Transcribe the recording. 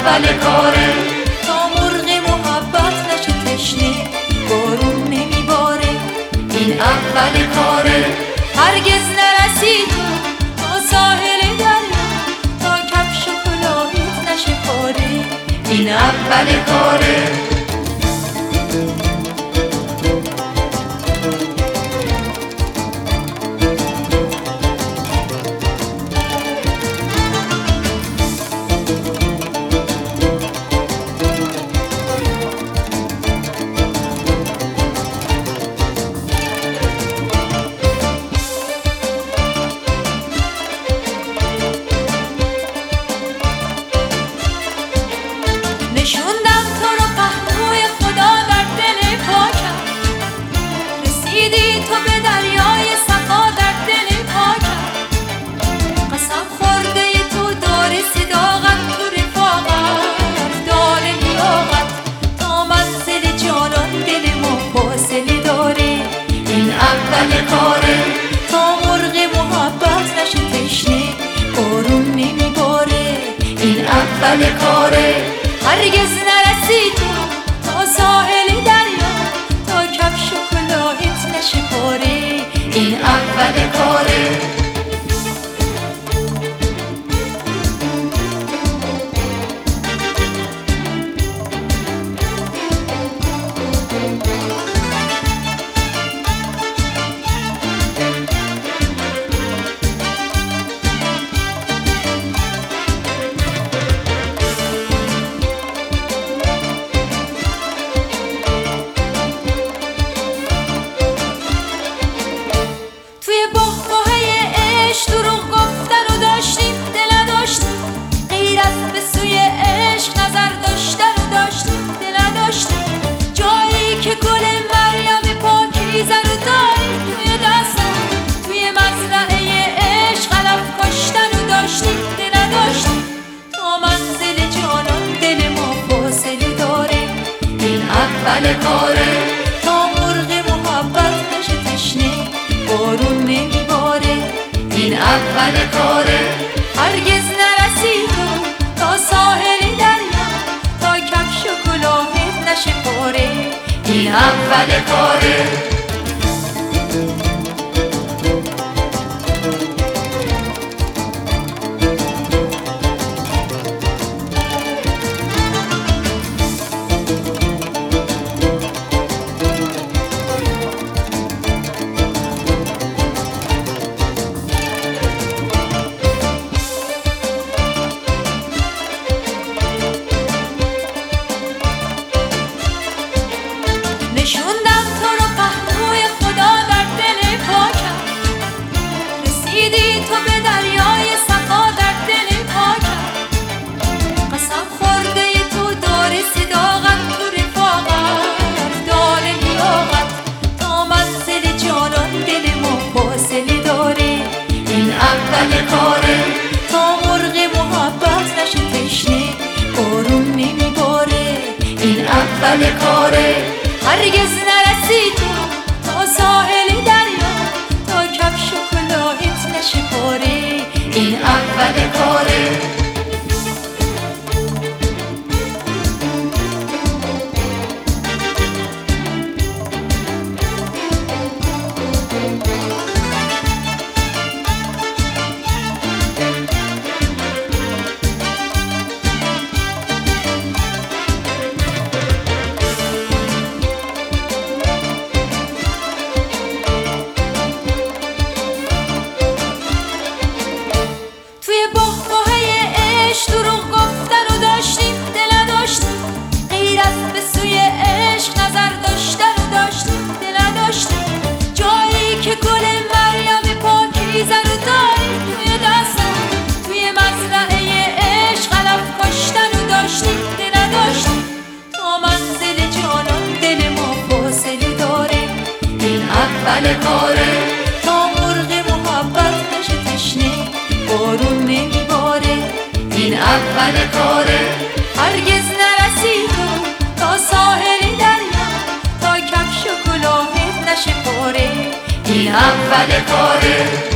اول کاره، تا مرغ محبت نشه تشنه بارون نمیباره. این اول کاره، هرگز نرسی تو تا ساحل دریا، تا کفش و کلاهت نشه پاره. این اول کاره. نشوندم تو رو پهلوی خدا در دل پاکم، رسیدی تو به دریای صفا در دل پاکم. قسم خورده تو داره صداقت، تو رفاقت داره لیاقت، تا منزل جانان دل ما فاصله داره. این اول کاره، تا مرغ محبت نشه تشنه بارون نمیباره. این اول کاره، هرگز نرسی تو تا ساحل دریا، تا کفش و کلاهت نشه پاره. این اول کاره. دروغ گفتن و داشتیم، دل نداشتیم، غیر از به سوی عشق نظر داشتن و داشتیم، دل نداشتیم. جایی که گل مریم پاکیزه رو داریم توی دستم، توی مزرعه عشق علف کاشتن و داشتیم، دل نداشتیم. تا منزل جانان دل ما فاصله داره. این اول کاره، تا مرغ محبت نشه تشنه بارون نمیباره. این اول کاره، هرگز نرسی تو تا ساحل دریا، تا کفش و کلاهت نشه پاره. این اول کاره. نشوندم تو رو پهلوی خدا در دل پاکم، رسیدی تو به دریای صفا در دل پاکم. قسم خورده تو داره صداقت، تو رفاقت داره لیاقت، تا منزل جانان دل ما فاصله داره. این اول کاره، تا مرغ محبت نشه تشنه بارون نمیباره. این اول کاره، هرگز نرسی تو تا ساحل دریا، تا کفش و کلاهت نشه پاره. این اول کاره. دروغ گفتن و داشتیم، دل نداشتیم، غیر از به سوی عشق نظر داشتن و داشتیم، دل نداشتیم. جایی که گل مریم پاکیزه رو داریم توی دستم، توی مزرعه عشق علف کاشتن و داشتیم، دل نداشتیم. تا منزل جانان دل ما فاصله داره. این اول کاره، تا مرغ محبت نشه تشنه بارون نمیباره. این اول کاره، هرگز نرسی تو تا ساحل دریا، تا کفش و کلاهت نشه پاره. این اول کاره.